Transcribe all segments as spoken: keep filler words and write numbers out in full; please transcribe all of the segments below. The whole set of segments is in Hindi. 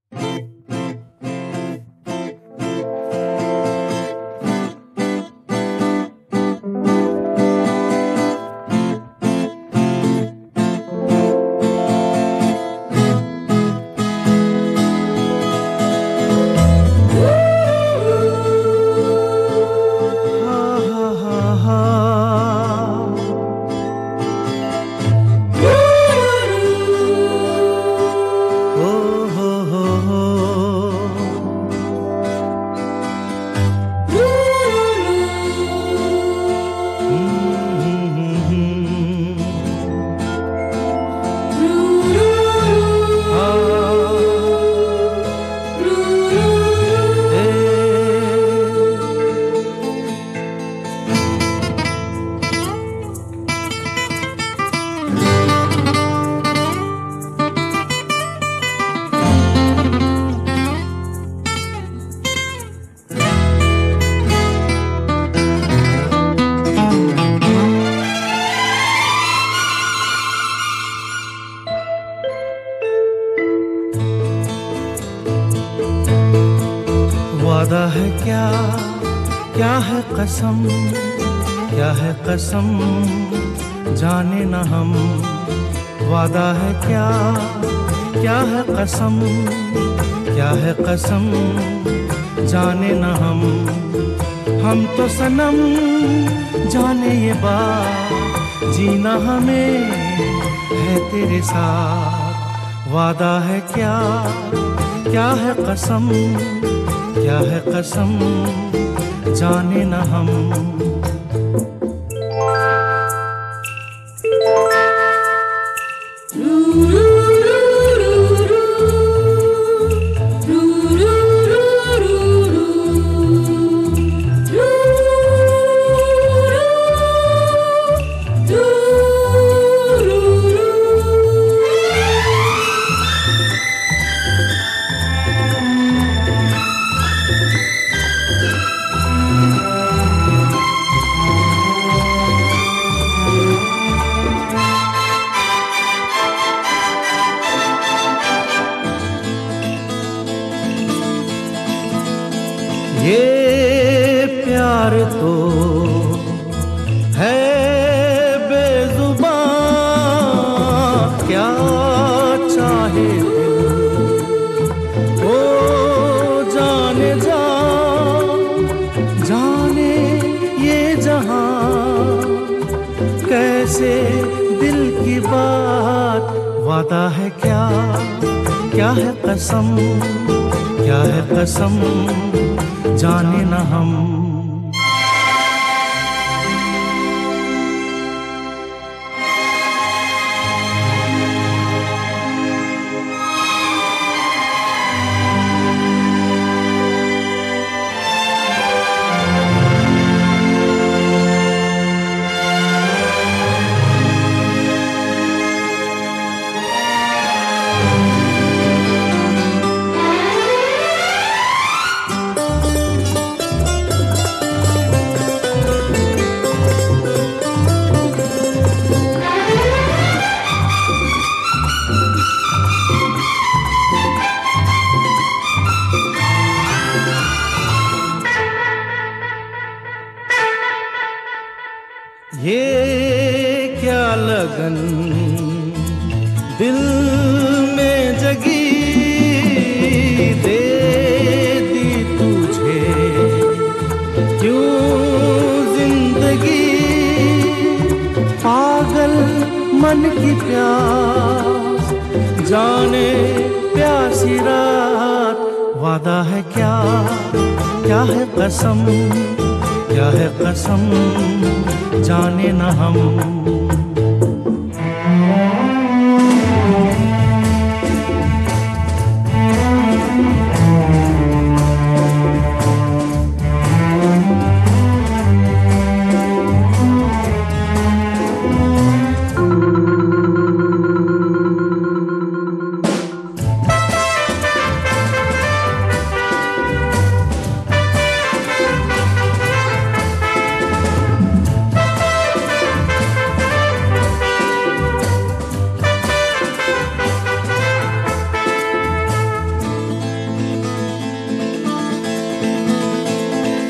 वादा है क्या, क्या है कसम, क्या है कसम जाने न हम। वादा है क्या, क्या है कसम, क्या है कसम जाने न हम। हम तो सनम जाने ये बात, जीना हमें है तेरे साथ। वादा है क्या, क्या है कसम, क्या है कसम जाने न हम। ये प्यार तो है बेजुबां, क्या चाहे दिल ओ जाने जा, जाने ये जहां कैसे दिल की बात। वादा है क्या, क्या है कसम, क्या है कसम जाने न हम। ये क्या लगन दिल में जगी, दे दी तुझे क्यों जिंदगी। पागल मन की प्यास जाने प्यासी रात। वादा है क्या, क्या है कसम, क्या है कसम जाने न हम।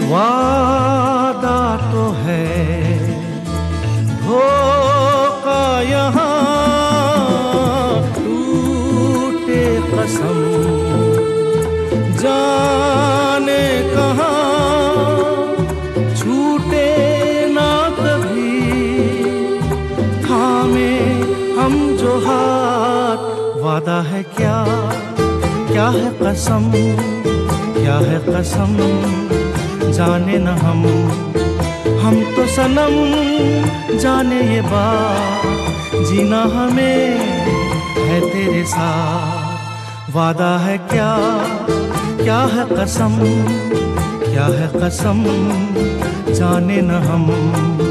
वादा तो है धोखा यहाँ, टूटे कसम जाने कहाँ, छूटे ना कभी थामे हम जो हाथ। वादा है क्या, क्या है कसम, क्या है कसम जाने न हम। हम तो सनम जाने ये बात, जीना हमें है तेरे साथ। वादा है क्या, क्या है कसम, क्या है कसम जाने न हम।